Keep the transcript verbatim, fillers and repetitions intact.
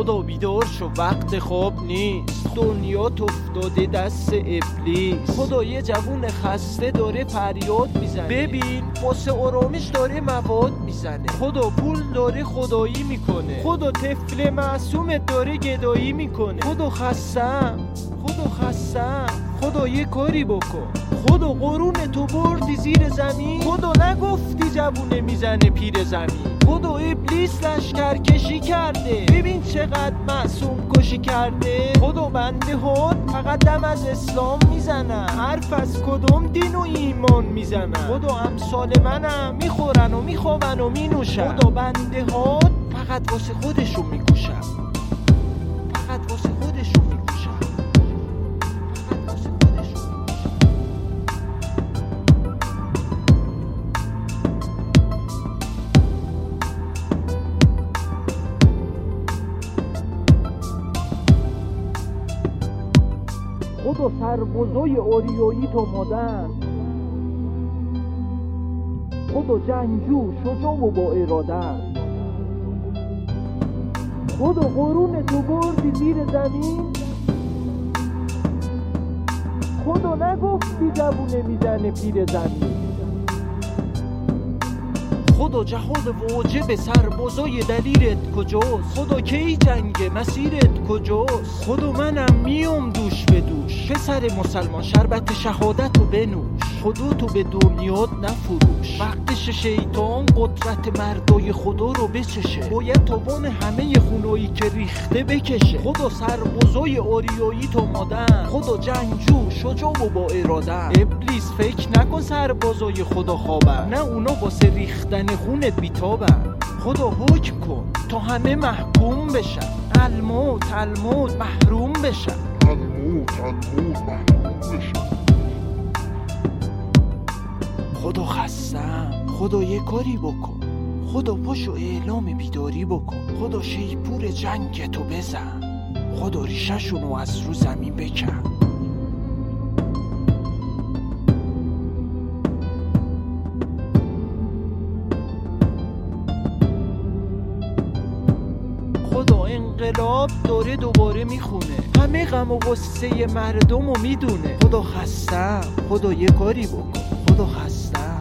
خدا بیدار شو وقت خواب نیست، دنیا افتاده دست ابلیس. خدا یه جوون خسته داره فریاد میزنه، ببین واسه آرامش داره مواد میزنه. خدا پول داره خدایی میکنه، خدا طفل معصومت داره گدایی میکنه. خدا خستم، خدا خستم، خدا یه کاری بکن. خدا قرون تو بردی زیر زمین، خدا نگفتی جوونه میزنه پیر زمین. خدا ابلیس لشکر کشی کرده، ببین چقدر معصوم کشی کرده. خدا بنده هات فقط دم از اسلام میزنن، حرف از کدوم دین و ایمان میزنن. خدا امثال منم میخورن و میخوابن و مینوشن. خدا بنده هات فقط واسه خودشون میکوشن، فقط واسه خودشون میکوشن. خدا سربازای اوریایی تو مادن، خدا جنگجو شجاع و با ارادت. خدا قرون تو بردی زیر زمین، خدا نگفتی جوونه میزنه پیر زمین. خدا جهاد واجب سربازای دلیرت کجاست؟ خدا کی جنگ مسیرت کجاست؟ خدا منم میام دوش به دوش، پسر مسلمان شربت شهادت رو بنوش. خدا تو به دنیات نفروش، وقتش شیطان قدرت مردای خدا رو بچشه. باید تاوان همه خونایی که ریخته بکشه. خدا سربازای آریایی تو مادن، خدا جنگجو شجاع و با ارادت. ابلیس فکر نکن سربازای خدا خوابن، نه اونا واسه ریختن خونت بیتابن. خدا حکم کن تا همه محکوم بشن، الموت الموت محروم بشن، الموت الموت محروم بشن. خدا خستم، خدا یه کاری بکن. خدا پاشو اعلام بیداری بکن. خدا شیپور جنگ تو بزن، خدا ریشه‌شونو از رو زمین بکن. خدا انقلاب داره دوباره میخونه، همه غم و غصه مردم رو میدونه. خدا خستم، خدا یه کاری بکن. خدا خستم.